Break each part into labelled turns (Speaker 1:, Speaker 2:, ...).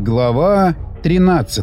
Speaker 1: Глава 13.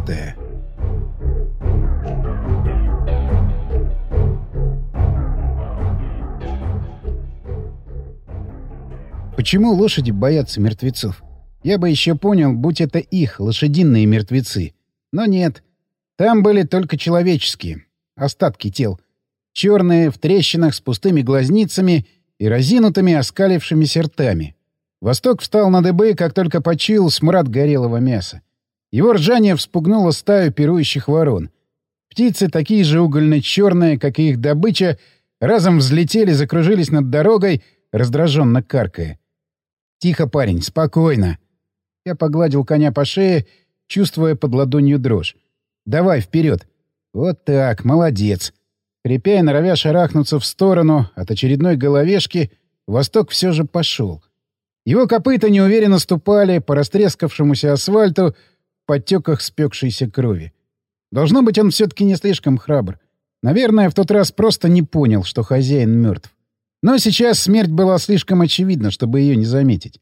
Speaker 1: Почему лошади боятся мертвецов? Я бы еще понял, будь это их, лошадиные мертвецы. Но нет. Там были только человеческие. Остатки тел. Черные, в трещинах, с пустыми глазницами и разинутыми оскалившимися ртами. Восток встал на дыбы, как только почуял смрад горелого мяса. Его ржание вспугнуло стаю пирующих ворон. Птицы, такие же угольно-черные, как и их добыча, разом взлетели, закружились над дорогой, раздраженно каркая. «Тихо, парень, спокойно!» Я погладил коня по шее, чувствуя под ладонью дрожь. «Давай, вперед!» «Вот так, молодец!» Хрипя и норовя шарахнуться в сторону от очередной головешки, Восток все же пошел. Его копыта неуверенно ступали по растрескавшемуся асфальту в подтеках спекшейся крови. Должно быть, он все-таки не слишком храбр. Наверное, в тот раз просто не понял, что хозяин мертв. Но сейчас смерть была слишком очевидна, чтобы ее не заметить.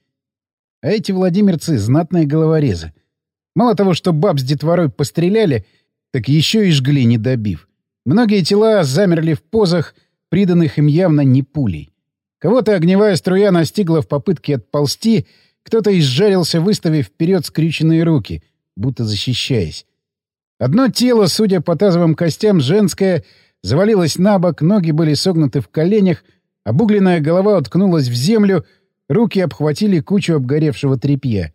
Speaker 1: А эти владимирцы — знатные головорезы. Мало того, что баб с детворой постреляли, так еще и жгли, не добив. Многие тела замерли в позах, приданных им явно не пулей. Кого-то огневая струя настигла в попытке отползти, кто-то изжарился, выставив вперед скрюченные руки, будто защищаясь. Одно тело, судя по тазовым костям, женское, завалилось на бок, ноги были согнуты в коленях, обугленная голова уткнулась в землю, руки обхватили кучу обгоревшего тряпья.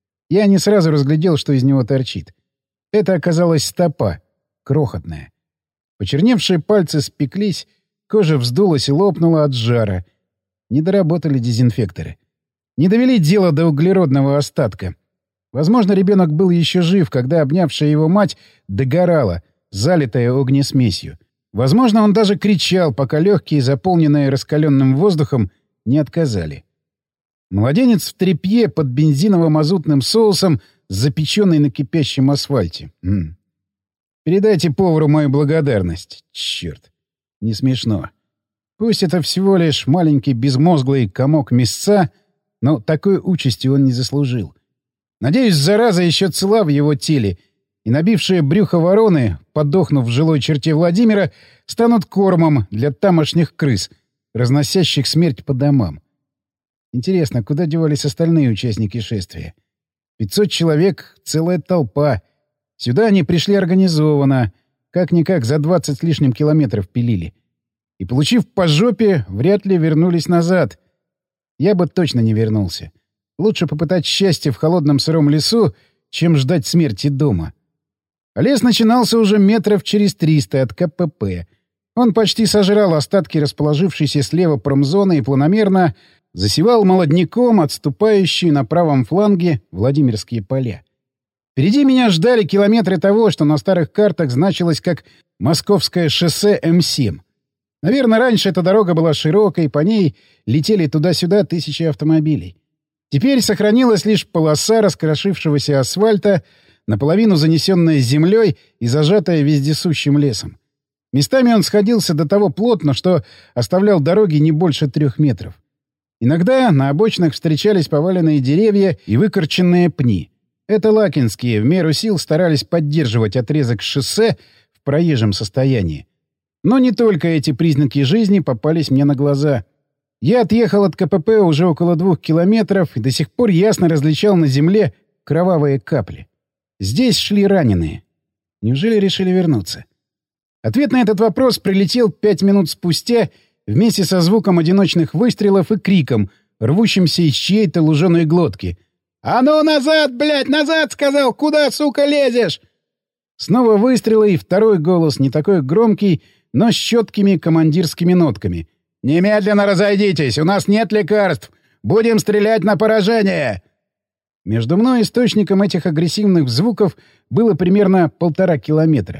Speaker 1: Я не сразу разглядел, что из него торчит. Это оказалась стопа, крохотная. Почерневшие пальцы спеклись, кожа вздулась и лопнула от жара. Не доработали дезинфекторы. Не довели дело до углеродного остатка. Возможно, ребенок был еще жив, когда обнявшая его мать догорала, залитая огнесмесью. Возможно, он даже кричал, пока легкие, заполненные раскаленным воздухом, не отказали. Младенец в тряпье под бензиново-мазутным соусом, запеченный на кипящем асфальте. Передайте повару мою благодарность. Черт, не смешно. Пусть это всего лишь маленький безмозглый комок мясца, но такой участи он не заслужил. Надеюсь, зараза еще цела в его теле, и набившие брюхо вороны, подохнув в жилой черте Владимира, станут кормом для тамошних крыс, разносящих смерть по домам. Интересно, куда девались остальные участники шествия? 500 человек — целая толпа. Сюда они пришли организованно, как-никак за 20 с лишним километров пилили. И, получив по жопе, вряд ли вернулись назад. Я бы точно не вернулся. Лучше попытать счастье в холодном сыром лесу, чем ждать смерти дома. А лес начинался уже метров через 300 от КПП. Он почти сожрал остатки расположившейся слева промзоны и планомерно засевал молодняком отступающие на правом фланге Владимирские поля. Впереди меня ждали километры того, что на старых картах значилось как Московское шоссе М7. Наверное, раньше эта дорога была широкой, по ней летели туда-сюда тысячи автомобилей. Теперь сохранилась лишь полоса раскрошившегося асфальта, наполовину занесенная землей и зажатая вездесущим лесом. Местами он сходился до того плотно, что оставлял дороги не больше 3 метров. Иногда на обочинах встречались поваленные деревья и выкорченные пни. Это лакинские в меру сил старались поддерживать отрезок шоссе в проезжем состоянии. Но не только эти признаки жизни попались мне на глаза. Я отъехал от КПП уже около 2 километров и до сих пор ясно различал на земле кровавые капли. Здесь шли раненые. Неужели решили вернуться? Ответ на этот вопрос прилетел 5 минут спустя вместе со звуком одиночных выстрелов и криком, рвущимся из чьей-то луженой глотки. «А ну назад, блядь, назад!» — сказал. «Куда, сука, лезешь?» Снова выстрелы и второй голос, не такой громкий, но с четкими командирскими нотками. «Немедленно разойдитесь! У нас нет лекарств! Будем стрелять на поражение!» Между мной и источником этих агрессивных звуков было примерно 1,5 километра.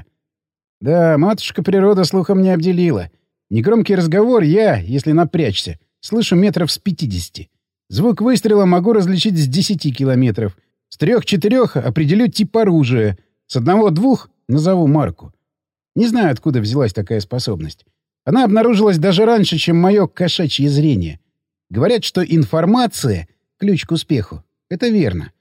Speaker 1: Да, матушка природа слухом не обделила. Негромкий разговор я, если напрячься, слышу метров с 50. Звук выстрела могу различить с 10 километров. С 3-4 определю тип оружия. С 1-2 назову марку. Не знаю, откуда взялась такая способность. Она обнаружилась даже раньше, чем мое кошачье зрение. Говорят, что информация — ключ к успеху. Это верно.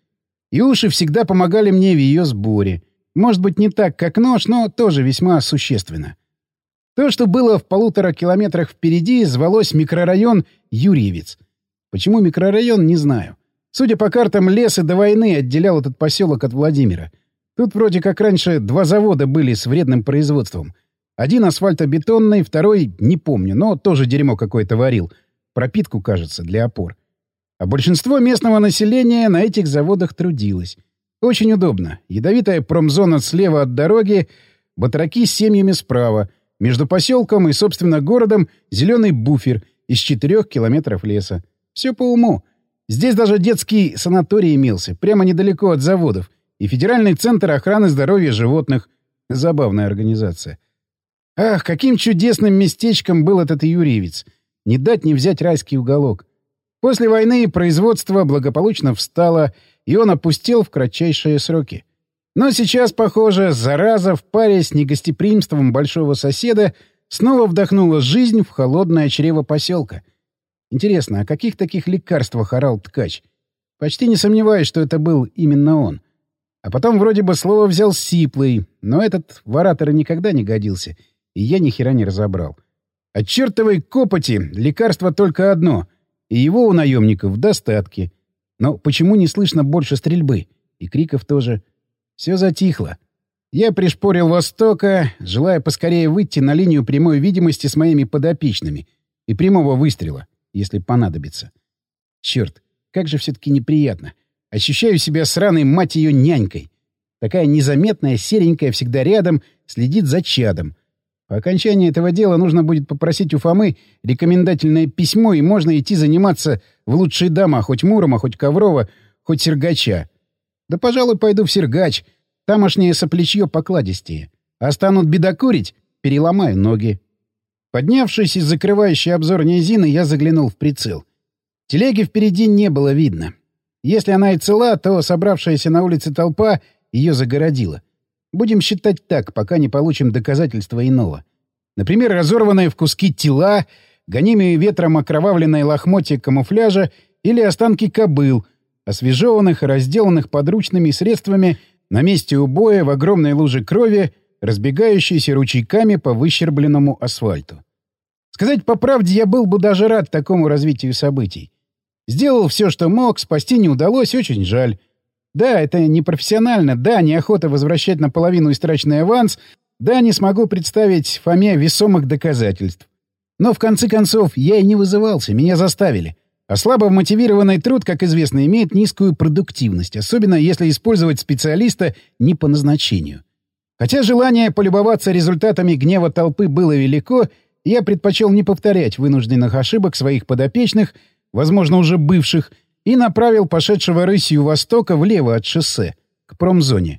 Speaker 1: И уши всегда помогали мне в ее сборе. Может быть, не так, как нож, но тоже весьма существенно. То, что было в 1,5 километрах впереди, звалось микрорайон Юрьевец. Почему микрорайон, не знаю. Судя по картам, лес и до войны отделял этот поселок от Владимира. Тут вроде как раньше 2 завода были с вредным производством. Один асфальтобетонный, второй не помню, но тоже дерьмо какое-то варил. Пропитку, кажется, для опор. А большинство местного населения на этих заводах трудилось. Очень удобно. Ядовитая промзона слева от дороги, батраки с семьями справа. Между поселком и, собственно, городом зеленый буфер из 4 километров леса. Все по уму. Здесь даже детский санаторий имелся, прямо недалеко от заводов, и Федеральный центр охраны здоровья животных. Забавная организация. Ах, каким чудесным местечком был этот Юрьевец. Не дать не взять райский уголок. После войны производство благополучно встало, и он опустел в кратчайшие сроки. Но сейчас, похоже, зараза в паре с негостеприимством большого соседа снова вдохнула жизнь в холодное чрево поселка. Интересно, о каких таких лекарствах орал ткач? Почти не сомневаюсь, что это был именно он. А потом вроде бы слово взял сиплый, но этот в ораторы никогда не годился, и я ни хера не разобрал. От чертовой копоти лекарство только одно, и его у наемников в достатке. Но почему не слышно больше стрельбы? И криков тоже. Все затихло. Я пришпорил Востока, желая поскорее выйти на линию прямой видимости с моими подопечными и прямого выстрела, если понадобится. Черт, как же все-таки неприятно. Ощущаю себя сраной, мать ее, нянькой. Такая незаметная, серенькая, всегда рядом, следит за чадом. По окончании этого дела нужно будет попросить у Фомы рекомендательное письмо, и можно идти заниматься в лучшие дома, хоть Мурома, хоть Коврова, хоть Сергача. Да, пожалуй, пойду в Сергач. Тамошнее соплечье покладистее. А станут бедокурить — переломаю ноги. Поднявшись из закрывающей обзор низины, я заглянул в прицел. Телеги впереди не было видно. Если она и цела, то собравшаяся на улице толпа ее загородила. Будем считать так, пока не получим доказательства иного. Например, разорванные в куски тела, гонимые ветром окровавленные лохмотья камуфляжа или останки кобыл, освежеванных и разделанных подручными средствами на месте убоя в огромной луже крови, разбегающейся ручейками по выщербленному асфальту. Сказать по правде, я был бы даже рад такому развитию событий. Сделал все, что мог, спасти не удалось, очень жаль. Да, это непрофессионально, да, неохота возвращать наполовину истраченный аванс, да, не смогу представить Фоме весомых доказательств. Но в конце концов я и не вызывался, меня заставили. А слабо мотивированный труд, как известно, имеет низкую продуктивность, особенно если использовать специалиста не по назначению. Хотя желание полюбоваться результатами гнева толпы было велико, я предпочел не повторять вынужденных ошибок своих подопечных, возможно, уже бывших, и направил пошедшего рысью востока влево от шоссе, к промзоне.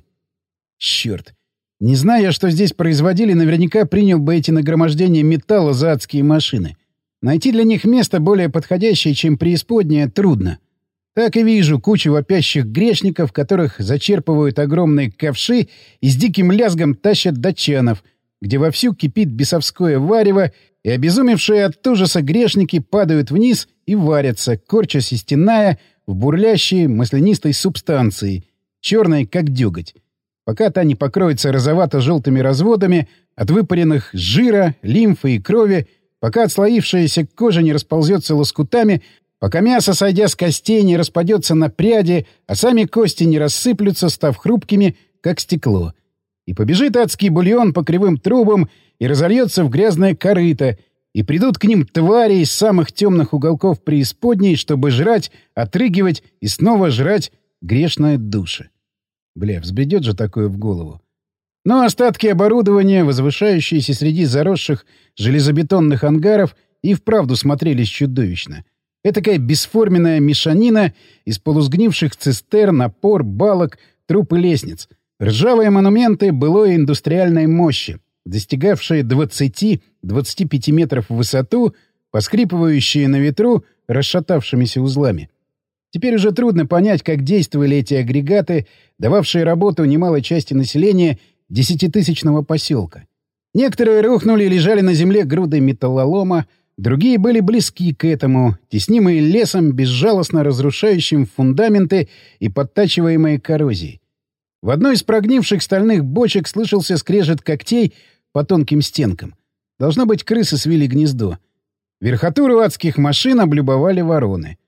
Speaker 1: Черт! Не зная, что здесь производили, наверняка принял бы эти нагромождения металла за адские машины. Найти для них место более подходящее, чем преисподняя, трудно. Так и вижу кучу вопящих грешников, которых зачерпывают огромные ковши и с диким лязгом тащат датчанов, где вовсю кипит бесовское варево, и обезумевшие от ужаса грешники падают вниз и варятся, корчась и стеная в бурлящей маслянистой субстанции, черной как деготь, пока та не покроется розовато-желтыми разводами от выпаренных жира, лимфы и крови, пока отслоившаяся кожа не расползется лоскутами, пока мясо, сойдя с костей, не распадется на пряди, а сами кости не рассыплются, став хрупкими, как стекло. И побежит адский бульон по кривым трубам и разольется в грязное корыто, и придут к ним твари из самых темных уголков преисподней, чтобы жрать, отрыгивать и снова жрать грешные души. Бля, взбредет же такое в голову. Но остатки оборудования, возвышающиеся среди заросших железобетонных ангаров, и вправду смотрелись чудовищно. Этакая бесформенная мешанина из полусгнивших цистерн, опор, балок, труб и лестниц. Ржавые монументы былой индустриальной мощи, достигавшие 20-25 метров в высоту, поскрипывающие на ветру расшатавшимися узлами. Теперь уже трудно понять, как действовали эти агрегаты, дававшие работу немалой части населения 10-тысячного поселка. Некоторые рухнули и лежали на земле грудой металлолома, Другие были близки к этому, теснимые лесом, безжалостно разрушающим фундаменты и подтачиваемые коррозией. В одной из прогнивших стальных бочек слышался скрежет когтей по тонким стенкам. Должно быть, крысы свили гнездо. Верхотуру адских машин облюбовали вороны.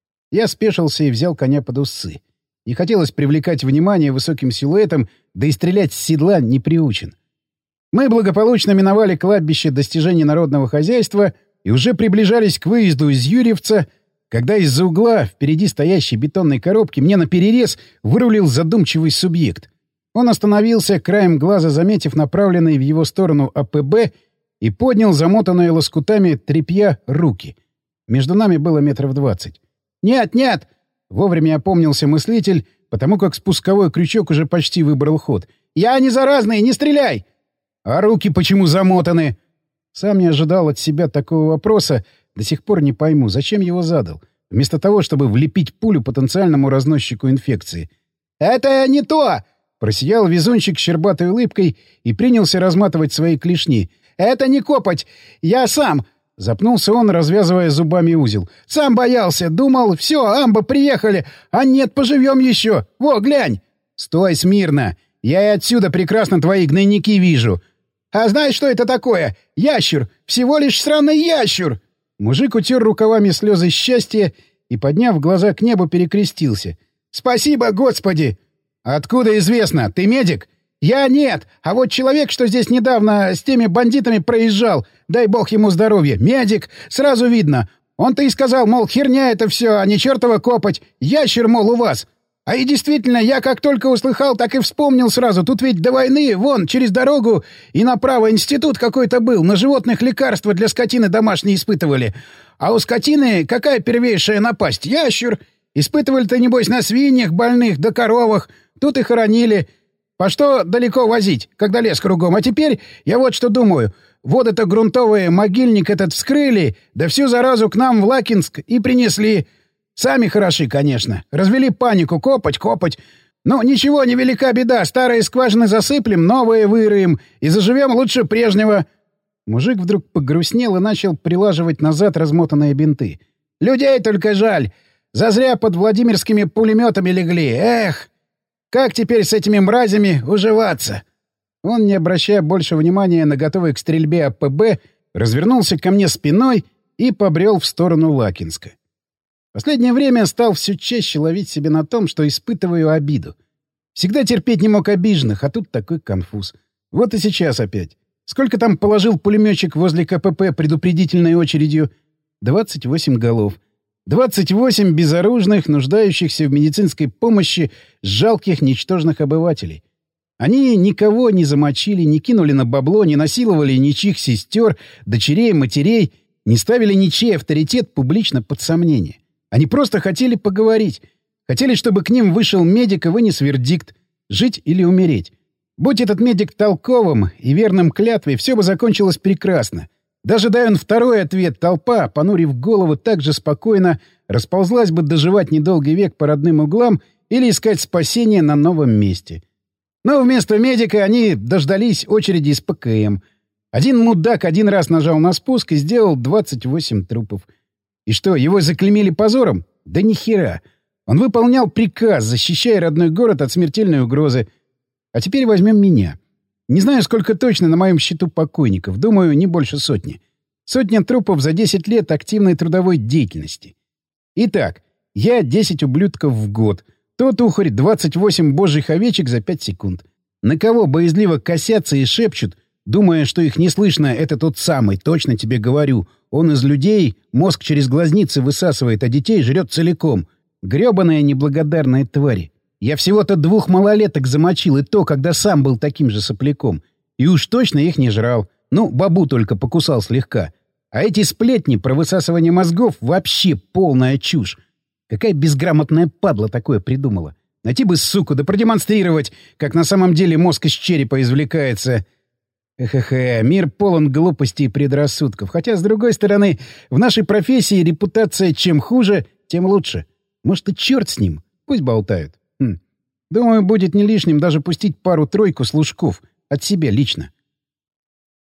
Speaker 1: Я спешился и взял коня под усы. Не хотелось привлекать внимание высоким силуэтом, да и стрелять с седла не приучен. Мы благополучно миновали кладбище достижений народного хозяйства и уже приближались к выезду из Юрьевца, когда из-за угла впереди стоящей бетонной коробки мне наперерез вырулил задумчивый субъект. Он остановился, краем глаза заметив направленный в его сторону АПБ, и поднял замотанные лоскутами тряпья руки. Между нами было 20 метров. «Нет, нет!» — вовремя опомнился мыслитель, потому как спусковой крючок уже почти выбрал ход. «Я не заразный, не стреляй!» «А руки почему замотаны?» Сам не ожидал от себя такого вопроса, до сих пор не пойму, зачем его задал, вместо того, чтобы влепить пулю потенциальному разносчику инфекции. «Это не то!» — просиял везунчик щербатой улыбкой и принялся разматывать свои клешни. «Это не копоть! Я сам!» — запнулся он, развязывая зубами узел. «Сам боялся! Думал, все, амба, приехали! А нет, поживем еще! Во, глянь!» «Стой смирно! Я и отсюда прекрасно твои гнойники вижу!» «А знаешь, что это такое? Ящур! Всего лишь сраный ящур!» Мужик утер рукавами слезы счастья и, подняв глаза к небу, перекрестился. «Спасибо, Господи!» «Откуда известно? Ты медик?» «Я нет, а вот человек, что здесь недавно с теми бандитами проезжал, дай бог ему здоровья, медик, сразу видно. Он-то и сказал, мол, херня это все, а не чертова копоть, ящер, мол, у вас. А и действительно, я как только услыхал, так и вспомнил сразу. Тут ведь до войны, вон, через дорогу и направо институт какой-то был. На животных лекарства для скотины домашние испытывали. А у скотины какая первейшая напасть? Ящур. Испытывали-то, небось, на свиньях больных да коровах. Тут и хоронили. По что далеко возить, когда лес кругом? А теперь я вот что думаю. Вот это грунтовый могильник этот вскрыли, да всю заразу к нам в Лакинск и принесли. Сами хороши, конечно. Развели панику. Копать, копать. Ну, ничего, невелика беда. Старые скважины засыплем, новые выроем. И заживем лучше прежнего. Мужик вдруг погрустнел и начал прилаживать назад размотанные бинты. Людей только жаль. Зазря под Владимирскими пулеметами легли. Эх! Как теперь с этими мразями уживаться? Он, не обращая больше внимания на готовый к стрельбе АПБ, развернулся ко мне спиной и побрел в сторону Лакинска. Последнее время стал все чаще ловить себя на том, что испытываю обиду. Всегда терпеть не мог обиженных, а тут такой конфуз. Вот и сейчас опять. Сколько там положил пулеметчик возле КПП предупредительной очередью? 28 голов. 28 безоружных, нуждающихся в медицинской помощи, жалких, ничтожных обывателей. Они никого не замочили, не кинули на бабло, не насиловали ничьих сестер, дочерей, матерей, не ставили ничей авторитет публично под сомнение. Они просто хотели поговорить. Хотели, чтобы к ним вышел медик и вынес вердикт — жить или умереть. Будь этот медик толковым и верным клятве, все бы закончилось прекрасно. Даже дай он второй ответ, толпа, понурив голову, так же спокойно расползлась бы доживать недолгий век по родным углам или искать спасение на новом месте. Но вместо медика они дождались очереди из ПКМ. Один мудак один раз нажал на спуск и сделал 28 трупов. И что, его заклеймили позором? Да ни хера. Он выполнял приказ, защищая родной город от смертельной угрозы. А теперь возьмем меня. Не знаю, сколько точно на моем счету покойников. Думаю, не больше сотни. Сотня трупов за 10 лет активной трудовой деятельности. Итак, я 10 ублюдков в год. Тот ухарь 28 божьих овечек за 5 секунд. На кого боязливо косятся и шепчут, думая, что их не слышно, это тот самый, точно тебе говорю. Он из людей мозг через глазницы высасывает, а детей жрет целиком. Грёбаные неблагодарные твари. Я всего-то 2 малолеток замочил, и то, когда сам был таким же сопляком. И уж точно их не жрал. Ну, бабу только покусал слегка. А эти сплетни про высасывание мозгов вообще полная чушь. Какая безграмотная падла такое придумала. Найти бы суку, да продемонстрировать, как на самом деле мозг из черепа извлекается. Мир полон глупостей и предрассудков. Хотя, с другой стороны, в нашей профессии репутация чем хуже, тем лучше. Может, и черт с ним. Пусть болтают. Думаю, будет не лишним даже пустить пару-тройку служков от себя лично.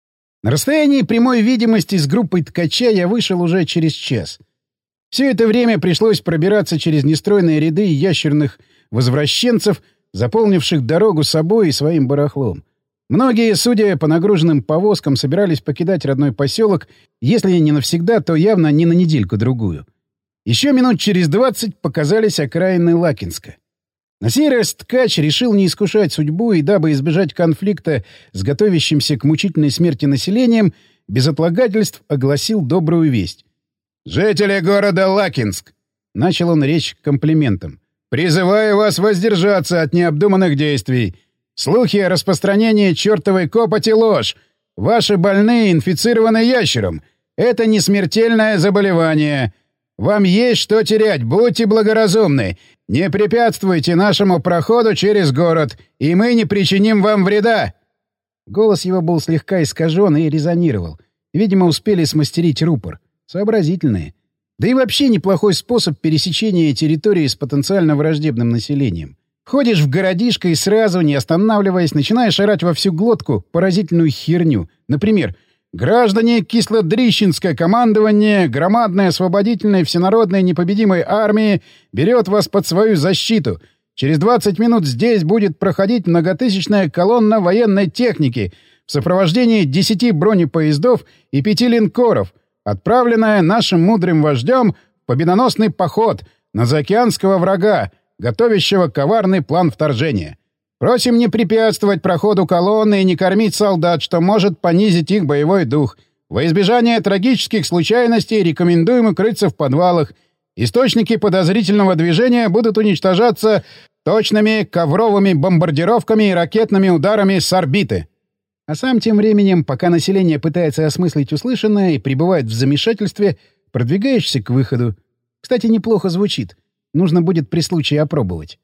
Speaker 1: На расстоянии прямой видимости с группой ткача я вышел уже через час. Все это время пришлось пробираться через нестройные ряды ящерных возвращенцев, заполнивших дорогу собой и своим барахлом. Многие, судя по нагруженным повозкам, собирались покидать родной поселок, если не навсегда, то явно не на недельку-другую. Еще минут через 20 показались окраины Лакинска. На сей раз ткач решил не искушать судьбу и, дабы избежать конфликта с готовящимся к мучительной смерти населением, без отлагательств огласил добрую весть. «Жители города Лакинск!» — начал он речь комплиментом. «Призываю вас воздержаться от необдуманных действий. Слухи о распространении чертовой копоти — ложь. Ваши больные инфицированы ящером. Это не смертельное заболевание. Вам есть что терять, будьте благоразумны. Не препятствуйте нашему проходу через город, и мы не причиним вам вреда!» Голос его был слегка искажен и резонировал. Видимо, успели смастерить рупор. Сообразительные. Да и вообще неплохой способ пересечения территории с потенциально враждебным населением. Ходишь в городишко и сразу, не останавливаясь, начинаешь орать во всю глотку поразительную херню. Например, «Граждане Кислодрищенское командование громадной освободительной всенародной непобедимой армии берет вас под свою защиту. Через 20 минут здесь будет проходить многотысячная колонна военной техники в сопровождении 10 бронепоездов и 5 линкоров, отправленная нашим мудрым вождем в победоносный поход на заокеанского врага, готовящего коварный план вторжения. Просим не препятствовать проходу колонны и не кормить солдат, что может понизить их боевой дух. Во избежание трагических случайностей рекомендуем укрыться в подвалах. Источники подозрительного движения будут уничтожаться точными ковровыми бомбардировками и ракетными ударами с орбиты». А сам тем временем, пока население пытается осмыслить услышанное и пребывает в замешательстве, продвигаешься к выходу. Кстати, неплохо звучит. Нужно будет при случае опробовать.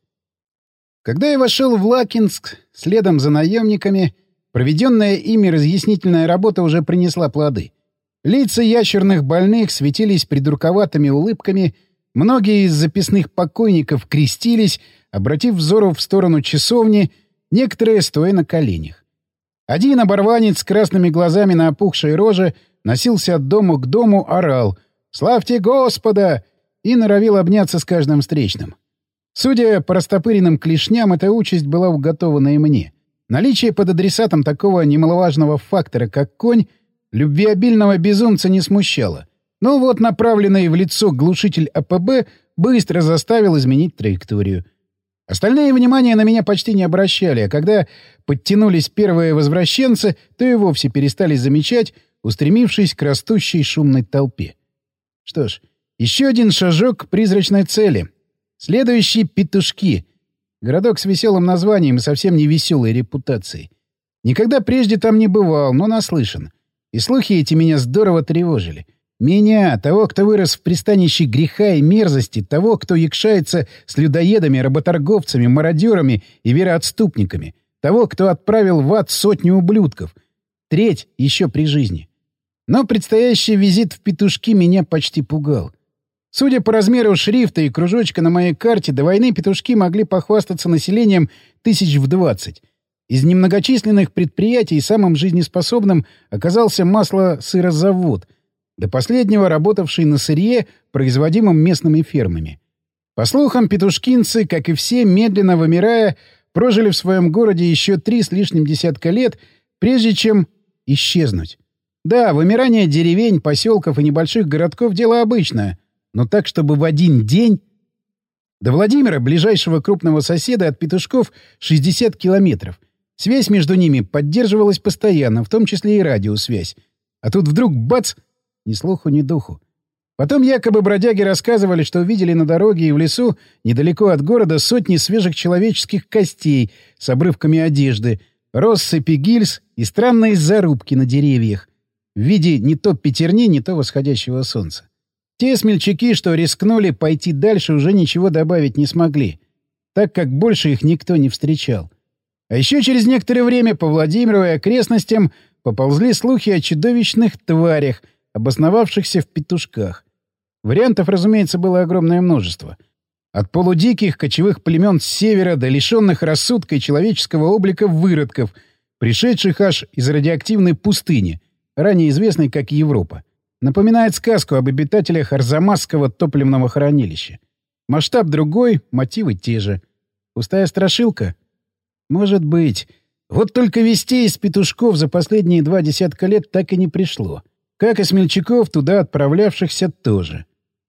Speaker 1: Когда я вошел в Лакинск, следом за наемниками, проведенная ими разъяснительная работа уже принесла плоды. Лица ящерных больных светились придурковатыми улыбками, многие из записных покойников крестились, обратив взору в сторону часовни, некоторые стоя на коленях. Один оборванец с красными глазами на опухшей роже носился от дома к дому, орал «Славьте Господа!» и норовил обняться с каждым встречным. Судя по растопыренным клешням, эта участь была уготована и мне. Наличие под адресатом такого немаловажного фактора, как конь, любвеобильного безумца не смущало. Но вот направленный в лицо глушитель АПБ быстро заставил изменить траекторию. Остальные внимания на меня почти не обращали, а когда подтянулись первые возвращенцы, то и вовсе перестали замечать, устремившись к растущей шумной толпе. Что ж, еще один шажок к призрачной цели. Следующие — Петушки. Городок с веселым названием и совсем не веселой репутацией. Никогда прежде там не бывал, но наслышан. И слухи эти меня здорово тревожили. Меня, того, кто вырос в пристанище греха и мерзости, того, кто якшается с людоедами, работорговцами, мародерами и вероотступниками, того, кто отправил в ад сотню ублюдков. Треть еще при жизни. Но предстоящий визит в Петушки меня почти пугал. Судя по размеру шрифта и кружочка на моей карте, до войны Петушки могли похвастаться населением 20 Из немногочисленных предприятий самым жизнеспособным оказался масло-сырозавод, до последнего работавший на сырье, производимом местными фермами. По слухам, петушкинцы, как и все, медленно вымирая, прожили в своем городе еще 3 с лишним десятка лет, прежде чем исчезнуть. Да, вымирание деревень, поселков и небольших городков — дело обычное, но так, чтобы в один день... До Владимира, ближайшего крупного соседа, от Петушков 60 километров. Связь между ними поддерживалась постоянно, в том числе и радиосвязь. А тут вдруг бац! Ни слуху, ни духу. Потом якобы бродяги рассказывали, что увидели на дороге и в лесу, недалеко от города, сотни свежих человеческих костей с обрывками одежды, россыпи гильз и странные зарубки на деревьях в виде не то пятерни, не то восходящего солнца. Те смельчаки, что рискнули пойти дальше, уже ничего добавить не смогли, так как больше их никто не встречал. А еще через некоторое время по Владимиру и окрестностям поползли слухи о чудовищных тварях, обосновавшихся в Петушках. Вариантов, разумеется, было огромное множество. От полудиких кочевых племен с севера до лишенных рассудка и человеческого облика выродков, пришедших аж из радиоактивной пустыни, ранее известной как Европа. Напоминает сказку об обитателях Арзамасского топливного хранилища. Масштаб другой, мотивы те же. Пустая страшилка? Может быть. Вот только вестей из петушков за последние 2 десятка лет так и не пришло. Как и смельчаков, туда отправлявшихся тоже.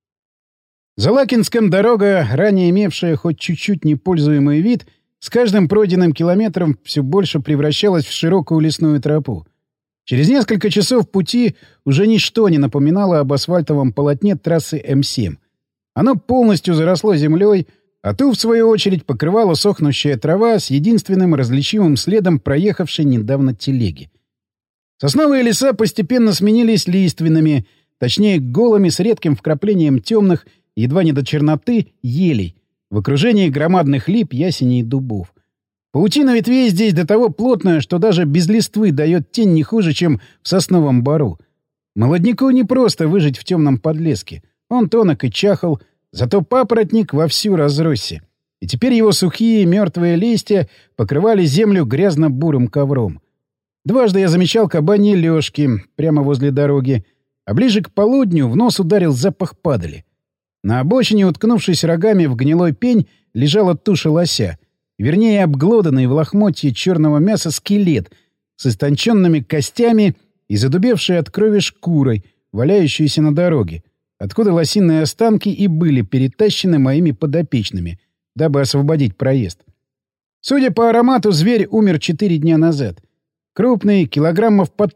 Speaker 1: За Лакинском дорога, ранее имевшая хоть чуть-чуть непользуемый вид, с каждым пройденным километром все больше превращалась в широкую лесную тропу. Через несколько часов пути уже ничто не напоминало об асфальтовом полотне трассы М7. Оно полностью заросло землей, а ту, в свою очередь, покрывала сохнущая трава с единственным различимым следом проехавшей недавно телеги. Сосновые леса постепенно сменились лиственными, точнее голыми с редким вкраплением темных, едва не до черноты, елей, в окружении громадных лип, ясеней и дубов. Паутина ветвей здесь до того плотная, что даже без листвы дает тень не хуже, чем в сосновом бору. Молодняку не просто выжить в темном подлеске. Он тонок и чахл, зато папоротник вовсю разросся. И теперь его сухие мертвые листья покрывали землю грязно-бурым ковром. Дважды я замечал кабаньи лёжки прямо возле дороги, а ближе к полудню в нос ударил запах падали. На обочине, уткнувшись рогами в гнилой пень, лежала туша лося, вернее, обглоданный в лохмотье черного мяса скелет с истонченными костями и задубевшей от крови шкурой, валяющейся на дороге, откуда лосиные останки и были перетащены моими подопечными, дабы освободить проезд. Судя по аромату, зверь умер 4 дня назад. Крупный, килограммов под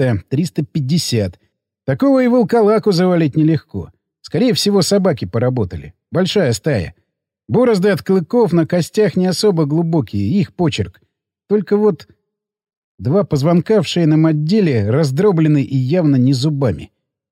Speaker 1: 300-350. Такого и волколаку завалить нелегко. Скорее всего, собаки поработали. Большая стая. Борозды от клыков на костях не особо глубокие, их почерк. Только вот 2 позвонка в шейном отделе раздроблены и явно не зубами.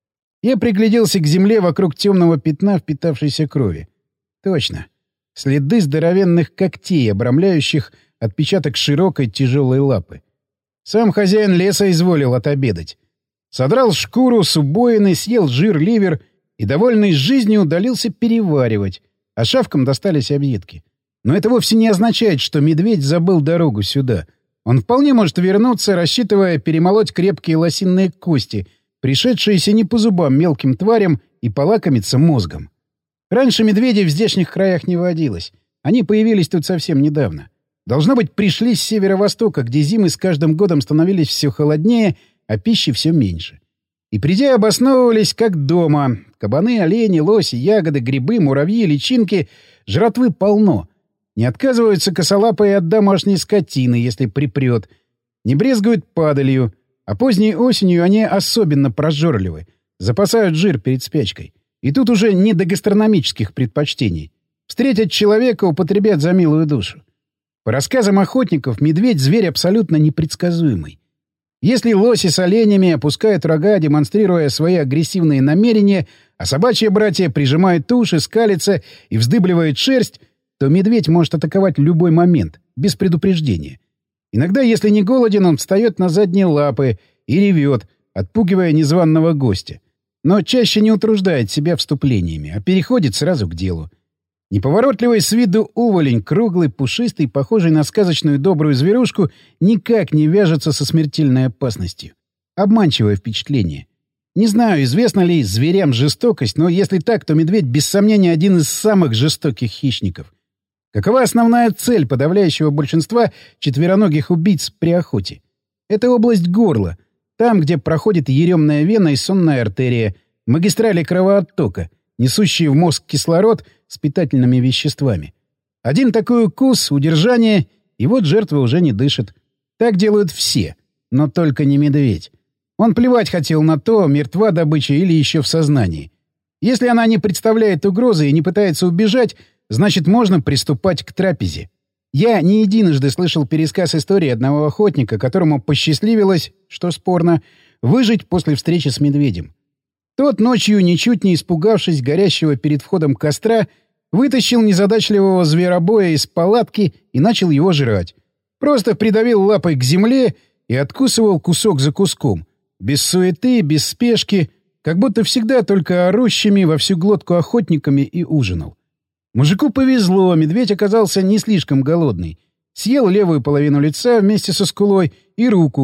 Speaker 1: Я пригляделся к земле вокруг темного пятна впитавшейся крови. Точно. Следы здоровенных когтей, обрамляющих отпечаток широкой тяжелой лапы. Сам хозяин леса изволил отобедать. Содрал шкуру с убоины, съел жир, ливер и, довольный жизнью, удалился переваривать, а шавкам достались объедки. Но это вовсе не означает, что медведь забыл дорогу сюда. Он вполне может вернуться, рассчитывая перемолоть крепкие лосиные кости, пришедшиеся не по зубам мелким тварям, и полакомиться мозгом. Раньше медведей в здешних краях не водилось. Они появились тут совсем недавно. Должно быть, пришли с северо-востока, где зимы с каждым годом становились все холоднее, а пищи все меньше. И придя, обосновывались как дома. Кабаны, олени, лоси, ягоды, грибы, муравьи, личинки. Жратвы полно. Не отказываются косолапые от домашней скотины, если припрет. Не брезгуют падалью. А поздней осенью они особенно прожорливы. Запасают жир перед спячкой. И тут уже не до гастрономических предпочтений. Встретят человека, употребят за милую душу. По рассказам охотников, медведь — зверь абсолютно непредсказуемый. Если лоси с оленями опускают рога, демонстрируя свои агрессивные намерения, а собачьи братья прижимают уши, скалятся и вздыбливают шерсть, то медведь может атаковать в любой момент, без предупреждения. Иногда, если не голоден, он встает на задние лапы и ревет, отпугивая незваного гостя. Но чаще не утруждает себя вступлениями, а переходит сразу к делу. Неповоротливый с виду уволень, круглый, пушистый, похожий на сказочную добрую зверушку, никак не вяжется со смертельной опасностью. Обманчивое впечатление. Не знаю, известна ли зверям жестокость, но если так, то медведь без сомнения один из самых жестоких хищников. Какова основная цель подавляющего большинства четвероногих убийц при охоте? Это область горла, там, где проходит еремная вена и сонная артерия, магистрали кровооттока, несущие в мозг кислород с питательными веществами. Один такой укус, удержание, и вот жертва уже не дышит. Так делают все, но только не медведь. Он плевать хотел на то, мертва добыча или еще в сознании. Если она не представляет угрозы и не пытается убежать, значит, можно приступать к трапезе. Я не единожды слышал пересказ истории одного охотника, которому посчастливилось, что спорно, выжить после встречи с медведем. Тот ночью, ничуть не испугавшись горящего перед входом костра, вытащил незадачливого зверобоя из палатки и начал его жрать. Просто придавил лапой к земле и откусывал кусок за куском. Без суеты, без спешки, как будто всегда только орущими во всю глотку охотниками и ужинал. Мужику повезло, медведь оказался не слишком голодный. Съел левую половину лица вместе со скулой и руку,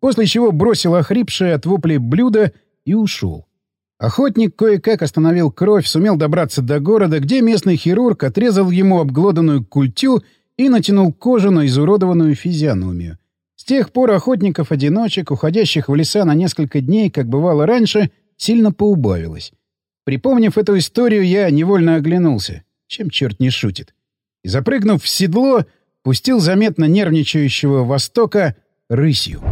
Speaker 1: после чего бросил охрипшее от воплей блюдо и ушел. Охотник кое-как остановил кровь, сумел добраться до города, где местный хирург отрезал ему обглоданную культю и натянул кожу на изуродованную физиономию. С тех пор охотников-одиночек, уходящих в леса на несколько дней, как бывало раньше, сильно поубавилось. Припомнив эту историю, я невольно оглянулся. Чем черт не шутит? И, запрыгнув в седло, пустил заметно нервничающего Востока рысью.